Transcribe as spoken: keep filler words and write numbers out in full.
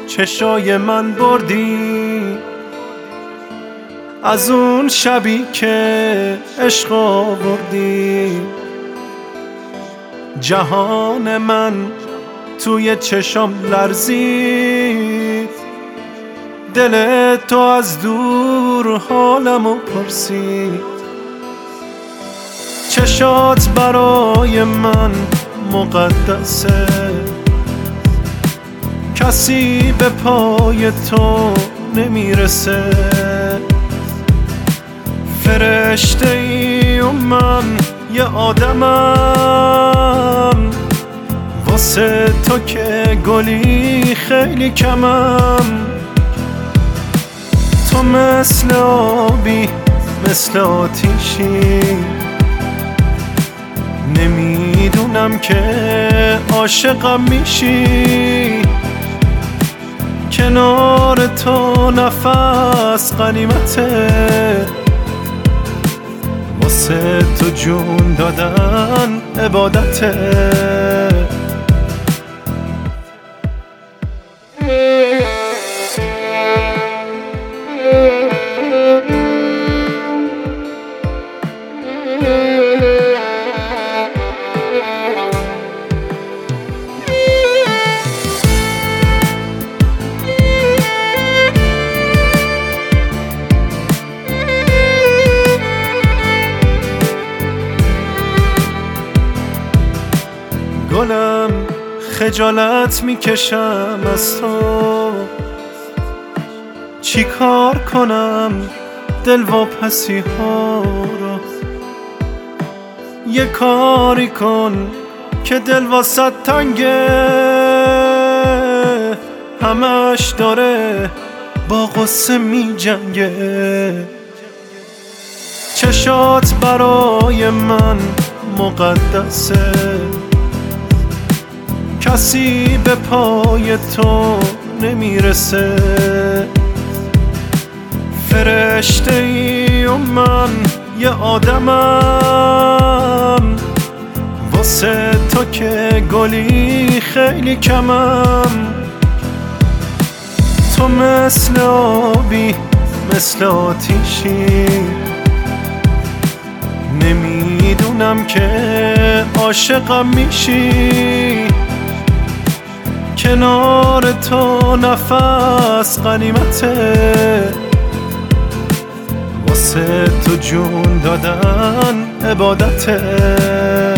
چشای من بردی، از اون شبی که عشق آوردی. جهان من توی چشام لرزید، دل تو از دور حالمو پرسید. چشات برای من مقدسه، کسی به پای تو نمیرسه. فرشته ای و من یه آدمم، واسه تو که گلی خیلی کمم. تو مثل آبی مثل آتیشی، نمیدونم که عاشقم میشی. کنار تو نفس غنیمته، واسه تو جون دادن عبادته. گلم خجالت میکشم از تو، چی کار کنم دل واپسی ها رو. یه کاری کن که دل واسه تنگه، همش داره با غصه می جنگه. چشات برای من مقدسه، کسی به پای تو نمیرسه. فرشته ای و من یه آدمم، واسه تو که گلی خیلی کمم. تو مثل آبی مثل آتیشی، نمیدونم که عاشقم میشی. کنار تو نفس غنیمته، واسه تو جون دادن عبادته.